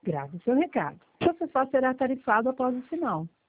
Grave seu recado. O processal será tarifado após o sinal.